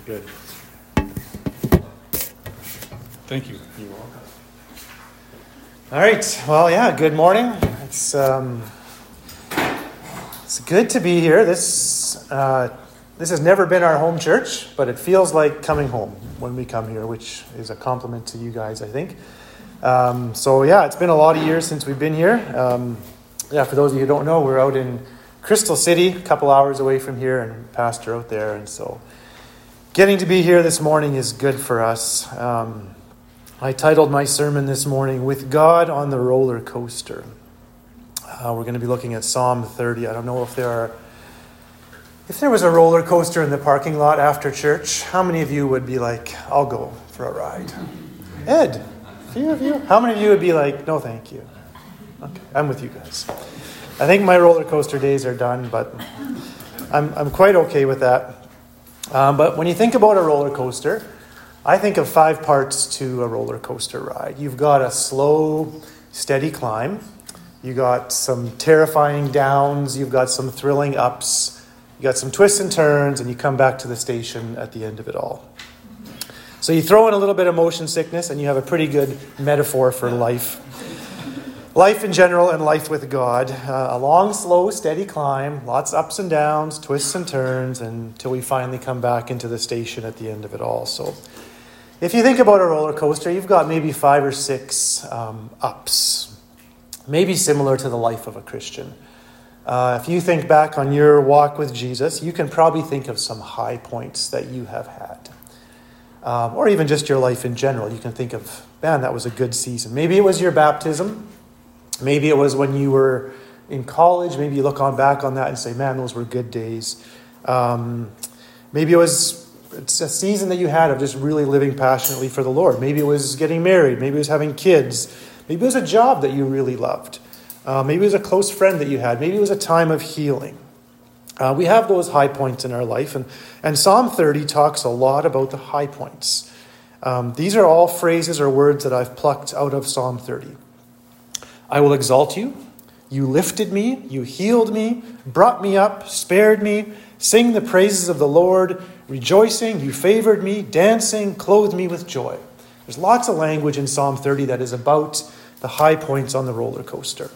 Good. Thank you. You're welcome. All right. Well, yeah, good morning. It's good to be here. This has never been our home church, but it feels like coming home when we come here, which is a compliment to you guys, I think. It's been a lot of years since we've been here. For those of you who don't know, we're out in Crystal City, a couple hours away from here, and pastor out there, and so getting to be here this morning is good for us. I titled my sermon this morning, With God on the Roller Coaster. We're going to be looking at Psalm 30. I don't know if there was a roller coaster in the parking lot after church, how many of you would be like, I'll go for a ride? Ed, a few of you? How many of you would be like, no thank you? Okay, I'm with you guys. I think my roller coaster days are done, but I'm quite okay with that. But when you think about a roller coaster, I think of 5 parts to a roller coaster ride. You've got a slow, steady climb. You got some terrifying downs. You've got some thrilling ups. You got some twists and turns, and you come back to the station at the end of it all. So you throw in a little bit of motion sickness, and you have a pretty good metaphor for life. Life in general and life with God. A long, slow, steady climb, lots of ups and downs, twists and turns, until we finally come back into the station at the end of it all. So if you think about a roller coaster, you've got maybe 5 or 6 ups, maybe similar to the life of a Christian. If you think back on your walk with Jesus, you can probably think of some high points that you have had. Or even just your life in general. You can think of, man, that was a good season. Maybe it was your baptism. Maybe it was when you were in college. Maybe you look back on that and say, man, those were good days. Maybe it's a season that you had of just really living passionately for the Lord. Maybe it was getting married. Maybe it was having kids. Maybe it was a job that you really loved. Maybe it was a close friend that you had. Maybe it was a time of healing. We have those high points in our life. And Psalm 30 talks a lot about the high points. These are all phrases or words that I've plucked out of Psalm 30. I will exalt you. You lifted me. You healed me. Brought me up. Spared me. Sing the praises of the Lord. Rejoicing. You favored me. Dancing. Clothed me with joy. There's lots of language in Psalm 30 that is about the high points on the roller coaster.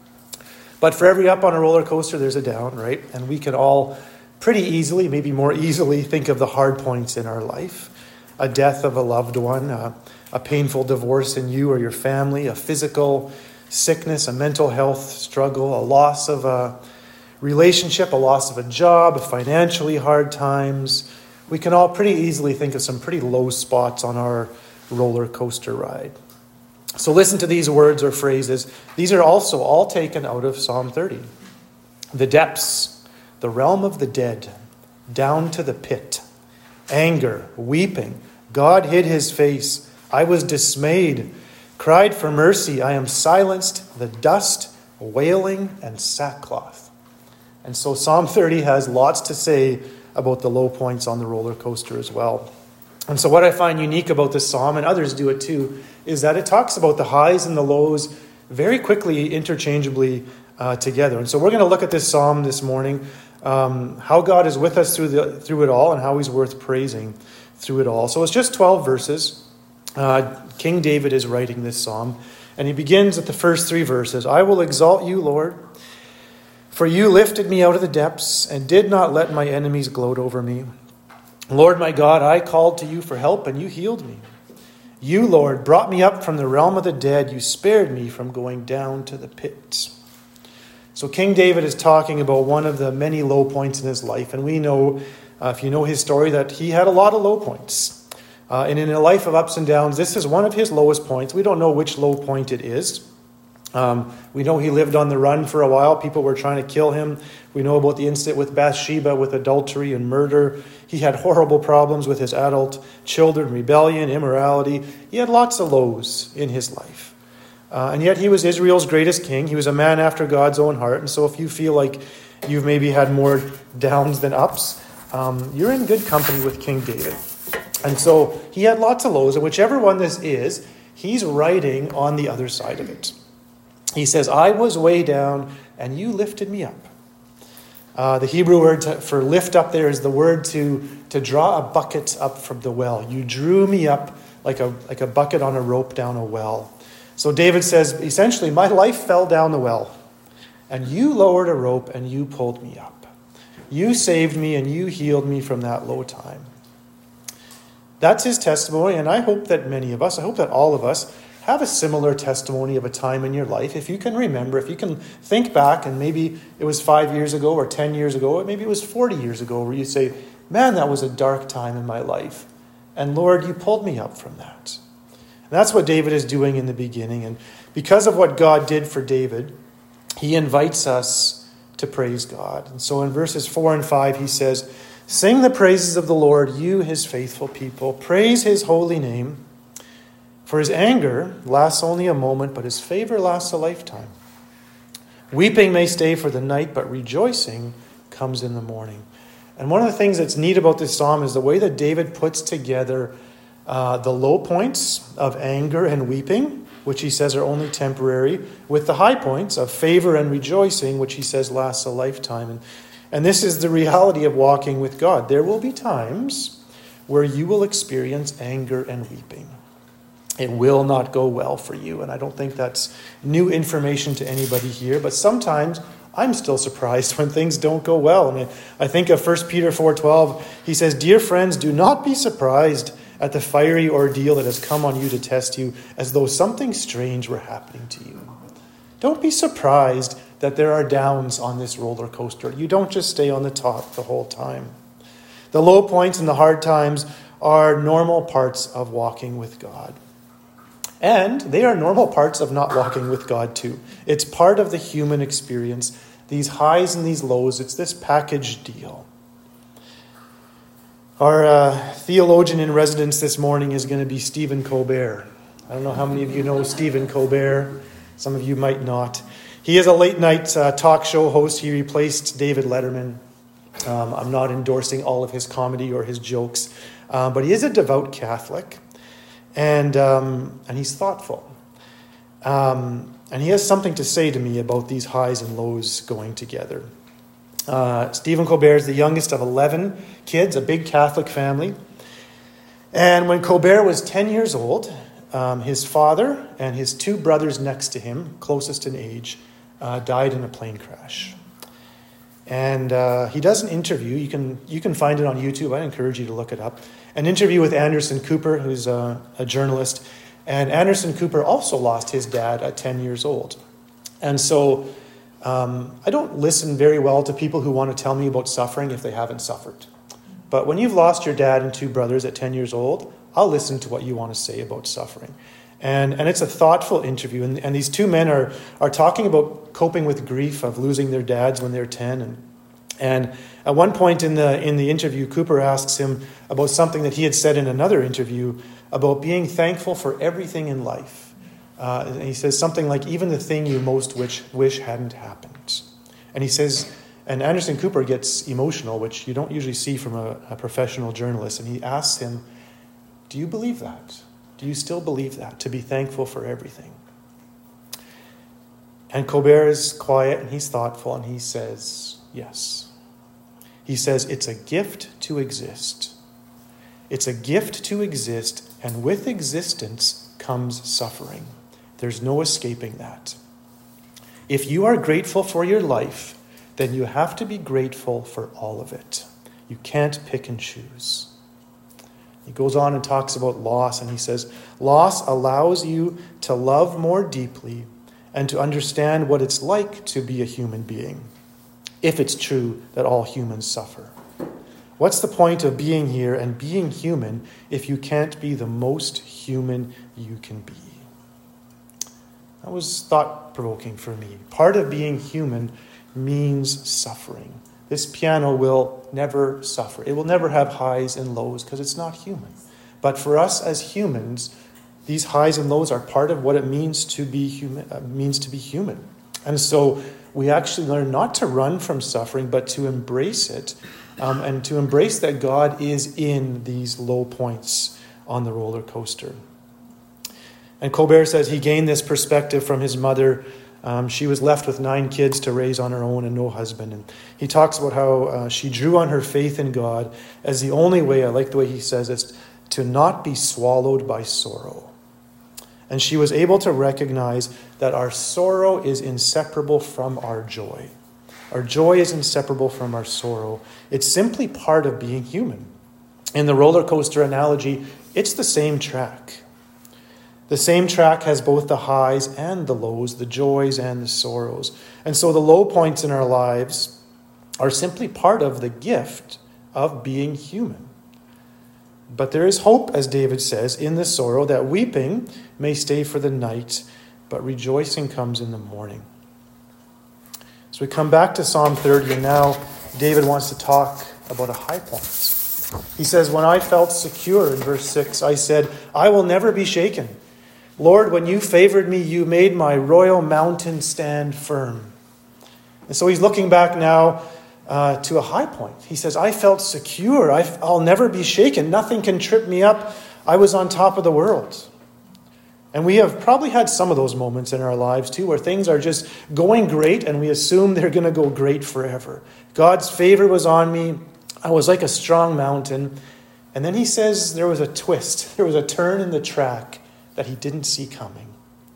But for every up on a roller coaster, there's a down, right? And we can all pretty easily, maybe more easily, think of the hard points in our life. A death of a loved one, a painful divorce in you or your family, a physical sickness, a mental health struggle, a loss of a relationship, a loss of a job, financially hard times. We can all pretty easily think of some pretty low spots on our roller coaster ride. So listen to these words or phrases. These are also all taken out of Psalm 30. The depths, the realm of the dead, down to the pit, anger, weeping, God hid his face, I was dismayed, cried for mercy, I am silenced, the dust, wailing, and sackcloth. And so Psalm 30 has lots to say about the low points on the roller coaster as well. And so what I find unique about this psalm, and others do it too, is that it talks about the highs and the lows very quickly, interchangeably together. And so we're going to look at this psalm this morning, how God is with us through it all and how he's worth praising through it all. So it's just 12 verses. King David is writing this psalm, and he begins at the first 3 verses. I will exalt you, Lord, for you lifted me out of the depths and did not let my enemies gloat over me. Lord my God, I called to you for help and you healed me. You, Lord, brought me up from the realm of the dead. You spared me from going down to the pits. So King David is talking about one of the many low points in his life. And we know, if you know his story, that he had a lot of low points. And in a life of ups and downs, this is one of his lowest points. We don't know which low point it is. We know he lived on the run for a while. People were trying to kill him. We know about the incident with Bathsheba with adultery and murder. He had horrible problems with his adult children, rebellion, immorality. He had lots of lows in his life. And yet he was Israel's greatest king. He was a man after God's own heart. And so if you feel like you've maybe had more downs than ups, you're in good company with King David. And so he had lots of lows. And whichever one this is, he's writing on the other side of it. He says, I was way down and you lifted me up. The Hebrew word for lift up there is the word to draw a bucket up from the well. You drew me up like a bucket on a rope down a well. So David says, essentially, my life fell down the well, and you lowered a rope and you pulled me up. You saved me and you healed me from that low time. That's his testimony, and I hope that many of us, I hope that all of us, have a similar testimony of a time in your life. If you can remember, if you can think back, and maybe it was 5 years ago or 10 years ago, or maybe it was 40 years ago, where you say, man, that was a dark time in my life. And Lord, you pulled me up from that. And that's what David is doing in the beginning. And because of what God did for David, he invites us to praise God. And so in verses 4 and 5, he says, sing the praises of the Lord, you his faithful people. Praise his holy name. For his anger lasts only a moment, but his favor lasts a lifetime. Weeping may stay for the night, but rejoicing comes in the morning. And one of the things that's neat about this psalm is the way that David puts together the low points of anger and weeping, which he says are only temporary, with the high points of favor and rejoicing, which he says lasts a lifetime. And this is the reality of walking with God. There will be times where you will experience anger and weeping. It will not go well for you. And I don't think that's new information to anybody here. But sometimes I'm still surprised when things don't go well. And I think of 1 Peter 4:12. He says, dear friends, do not be surprised at the fiery ordeal that has come on you to test you, as though something strange were happening to you. Don't be surprised that there are downs on this roller coaster. You don't just stay on the top the whole time. The low points and the hard times are normal parts of walking with God. And they are normal parts of not walking with God too. It's part of the human experience. These highs and these lows, it's this package deal. Our theologian in residence this morning is going to be Stephen Colbert. I don't know how many of you know Stephen Colbert. Some of you might not. He is a late-night talk show host. He replaced David Letterman. I'm not endorsing all of his comedy or his jokes, but he is a devout Catholic, and he's thoughtful. And he has something to say to me about these highs and lows going together. Stephen Colbert is the youngest of 11 kids, a big Catholic family. And when Colbert was 10 years old, his father and his two brothers next to him, closest in age, died in a plane crash. And he does an interview. You can find it on YouTube. I encourage you to look it up. An interview with Anderson Cooper, who's a journalist. And Anderson Cooper also lost his dad at 10 years old. And so I don't listen very well to people who want to tell me about suffering if they haven't suffered. But when you've lost your dad and two brothers at 10 years old, I'll listen to what you want to say about suffering. And it's a thoughtful interview. And these two men are talking about coping with grief of losing their dads when they're 10. And at one point in the interview, Cooper asks him about something that he had said in another interview about being thankful for everything in life. And he says something like, even the thing you most wish hadn't happened. And he says, and Anderson Cooper gets emotional, which you don't usually see from a professional journalist. And he asks him, do you believe that? Do you still believe that, to be thankful for everything? And Colbert is quiet and he's thoughtful and he says, yes. He says, it's a gift to exist. It's a gift to exist, and with existence comes suffering. There's no escaping that. If you are grateful for your life, then you have to be grateful for all of it. You can't pick and choose. He goes on and talks about loss, and he says, loss allows you to love more deeply and to understand what it's like to be a human being, if it's true that all humans suffer. What's the point of being here and being human if you can't be the most human you can be? That was thought-provoking for me. Part of being human means suffering. This piano will never suffer. It will never have highs and lows because it's not human. But for us as humans, these highs and lows are part of what it means to be human. And so we actually learn not to run from suffering, but to embrace it, and to embrace that God is in these low points on the roller coaster. And Colbert says he gained this perspective from his mother, She was left with 9 kids to raise on her own and no husband. And he talks about how she drew on her faith in God as the only way, I like the way he says this, to not be swallowed by sorrow. And she was able to recognize that our sorrow is inseparable from our joy. Our joy is inseparable from our sorrow. It's simply part of being human. In the roller coaster analogy, it's the same track. The same track has both the highs and the lows, the joys and the sorrows. And so the low points in our lives are simply part of the gift of being human. But there is hope, as David says, in the sorrow, that weeping may stay for the night, but rejoicing comes in the morning. So we come back to Psalm 30, and now David wants to talk about a high point. He says, when I felt secure, in verse 6, I said, I will never be shaken. Lord, when you favored me, you made my royal mountain stand firm. And so he's looking back now to a high point. He says, I felt secure. I'll never be shaken. Nothing can trip me up. I was on top of the world. And we have probably had some of those moments in our lives too, where things are just going great and we assume they're going to go great forever. God's favor was on me. I was like a strong mountain. And then he says there was a twist. There was a turn in the track that he didn't see coming.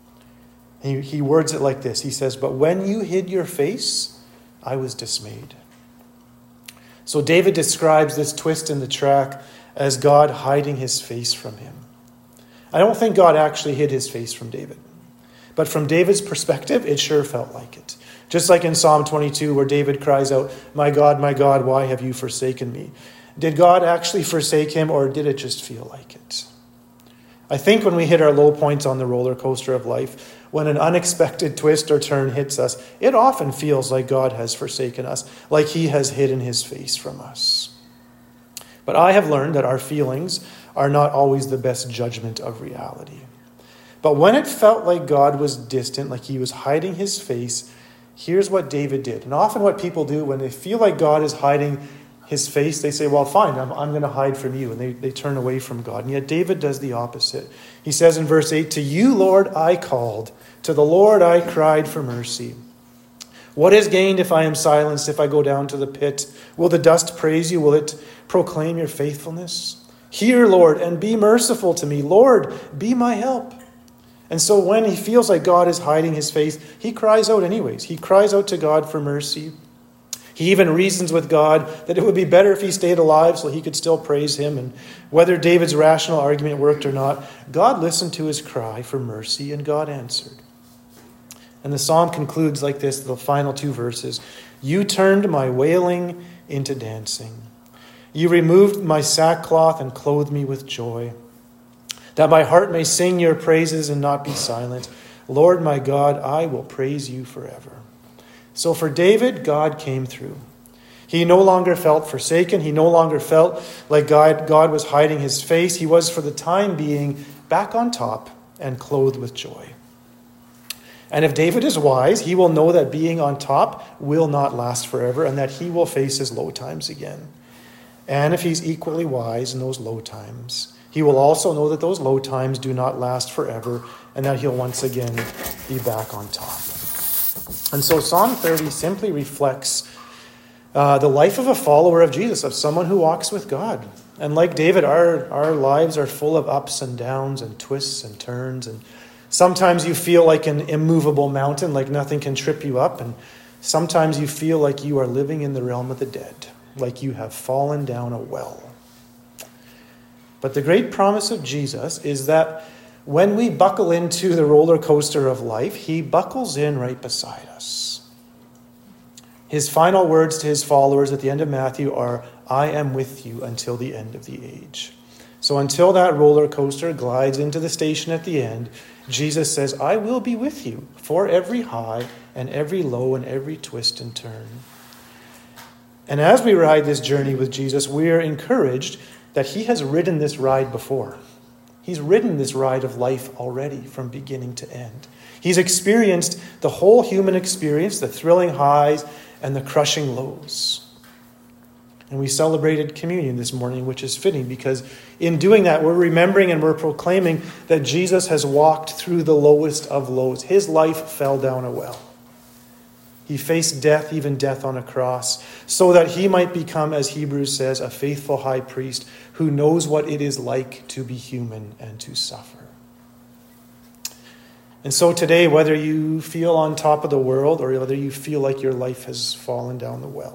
He words it like this. He says, but when you hid your face, I was dismayed. So David describes this twist in the track as God hiding his face from him. I don't think God actually hid his face from David. But from David's perspective, it sure felt like it. Just like in Psalm 22, where David cries out, my God, why have you forsaken me? Did God actually forsake him, or did it just feel like it? I think when we hit our low points on the roller coaster of life, when an unexpected twist or turn hits us, it often feels like God has forsaken us, like he has hidden his face from us. But I have learned that our feelings are not always the best judgment of reality. But when it felt like God was distant, like he was hiding his face, here's what David did. And often what people do when they feel like God is hiding his face, they say, well, fine, I'm going to hide from you. And they turn away from God. And yet David does the opposite. He says in verse 8, to you, Lord, I called. To the Lord I cried for mercy. What is gained if I am silenced, if I go down to the pit? Will the dust praise you? Will it proclaim your faithfulness? Hear, Lord, and be merciful to me. Lord, be my help. And so when he feels like God is hiding his face, he cries out anyways. He cries out to God for mercy. He even reasons with God that it would be better if he stayed alive so he could still praise him. And whether David's rational argument worked or not, God listened to his cry for mercy and God answered. And the psalm concludes like this, the final 2 verses. You turned my wailing into dancing. You removed my sackcloth and clothed me with joy, that my heart may sing your praises and not be silent. Lord my God, I will praise you forever. So for David, God came through. He no longer felt forsaken. He no longer felt like God was hiding his face. He was, for the time being, back on top and clothed with joy. And if David is wise, he will know that being on top will not last forever and that he will face his low times again. And if he's equally wise in those low times, he will also know that those low times do not last forever and that he'll once again be back on top. And so Psalm 30 simply reflects the life of a follower of Jesus, of someone who walks with God. And like David, our lives are full of ups and downs and twists and turns. And sometimes you feel like an immovable mountain, like nothing can trip you up. And sometimes you feel like you are living in the realm of the dead, like you have fallen down a well. But the great promise of Jesus is that when we buckle into the roller coaster of life, he buckles in right beside us. His final words to his followers at the end of Matthew are, I am with you until the end of the age. So until that roller coaster glides into the station at the end, Jesus says, I will be with you for every high and every low and every twist and turn. And as we ride this journey with Jesus, we are encouraged that he has ridden this ride before. He's ridden this ride of life already from beginning to end. He's experienced the whole human experience, the thrilling highs and the crushing lows. And we celebrated communion this morning, which is fitting because in doing that, we're remembering and we're proclaiming that Jesus has walked through the lowest of lows. His life fell down a well. He faced death, even death on a cross, so that he might become, as Hebrews says, a faithful high priest who knows what it is like to be human and to suffer. And so today, whether you feel on top of the world or whether you feel like your life has fallen down the well,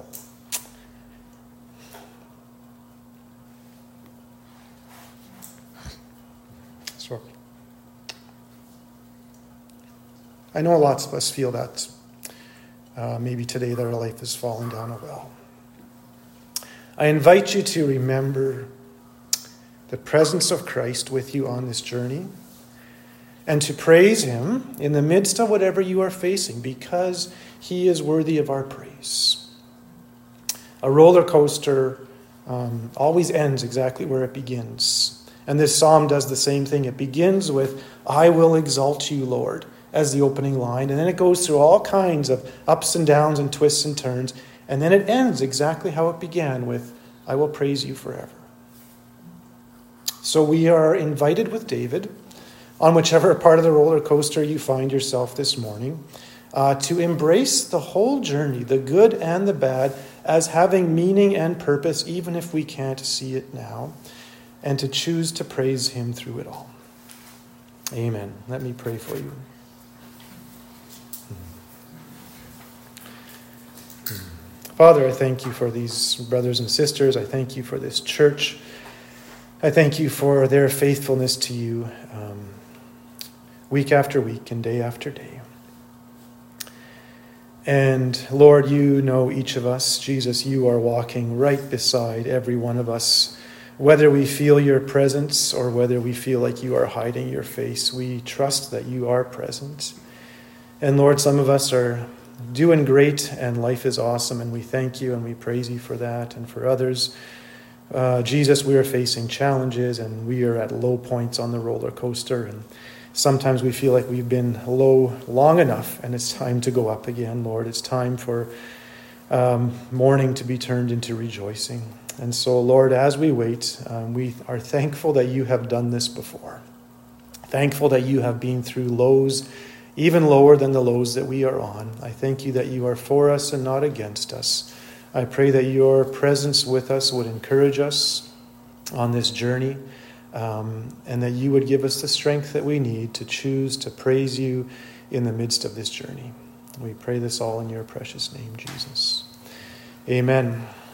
I know lots of us feel that maybe today that our life is falling down a well. I invite you to remember the presence of Christ with you on this journey and to praise him in the midst of whatever you are facing because he is worthy of our praise. A roller coaster always ends exactly where it begins. And this psalm does the same thing. It begins with, "I will exalt you, Lord," as the opening line. And then it goes through all kinds of ups and downs and twists and turns. And then it ends exactly how it began with, "I will praise you forever." So we are invited with David, on whichever part of the roller coaster you find yourself this morning, to embrace the whole journey, the good and the bad, as having meaning and purpose, even if we can't see it now, and to choose to praise him through it all. Amen. Let me pray for you. Father, I thank you for these brothers and sisters. I thank you for this church. I thank you for their faithfulness to you week after week and day after day. And Lord, you know each of us. Jesus, you are walking right beside every one of us. Whether we feel your presence or whether we feel like you are hiding your face, we trust that you are present. And Lord, some of us are doing great and life is awesome, and we thank you and we praise you for that. And for others, Jesus, we are facing challenges and we are at low points on the roller coaster, and sometimes we feel like we've been low long enough and it's time to go up again. Lord, it's time for mourning to be turned into rejoicing. And so, Lord, as we wait, we are thankful that you have done this before. Thankful that you have been through lows even lower than the lows that we are on. I thank you that you are for us and not against us. I pray that your presence with us would encourage us on this journey, and that you would give us the strength that we need to choose to praise you in the midst of this journey. We pray this all in your precious name, Jesus. Amen.